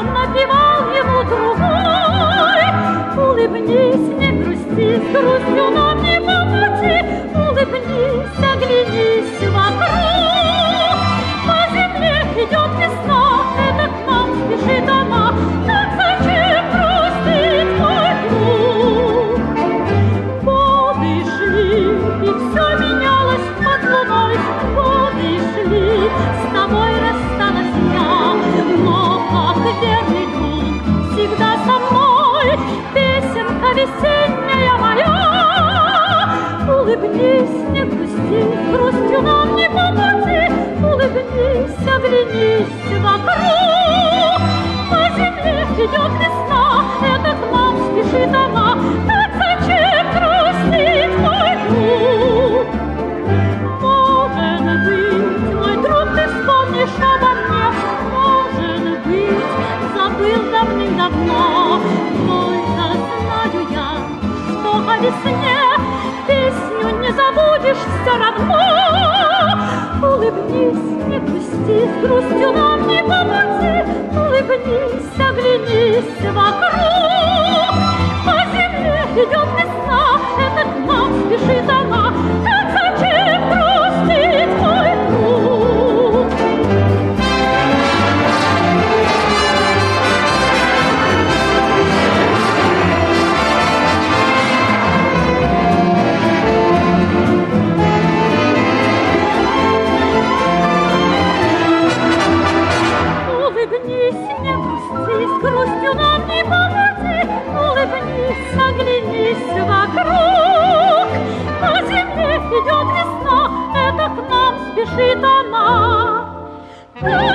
песен напевал ему другой. Улыбнись, не грусти, с грустью нам не по пути. Улыбнись, оглянись вокруг. По земле идет весна, это к нам спешит она. Так зачем грустит мой друг? Годы шли, и все менялось под луной. Годы шли, с тобой рассталась я, но как верный друг всегда со мной. Песенка весенняя моя. Улыбнись, не грусти, с грустью нам не по пути. Улыбнись, оглянись вокруг. По земле идет весна, это к нам спешит она. Так зачем грустит мой друг? Может быть, мой друг, ты вспомнишь обо мне. Может быть, забыл давным-давно. Только знаю я, что о весне песню не забудешь все равно. Улыбнись, не грусти, с грустью нам не по пути. Улыбнись, оглянись вокруг. По земле идет весна, это к нам спешит она. Так зачем грустит мой друг? Улыбнись, не грусти, с грустью нам не по пути. Улыбнись, оглянись вокруг. По земле идет весна, это к нам спешит она.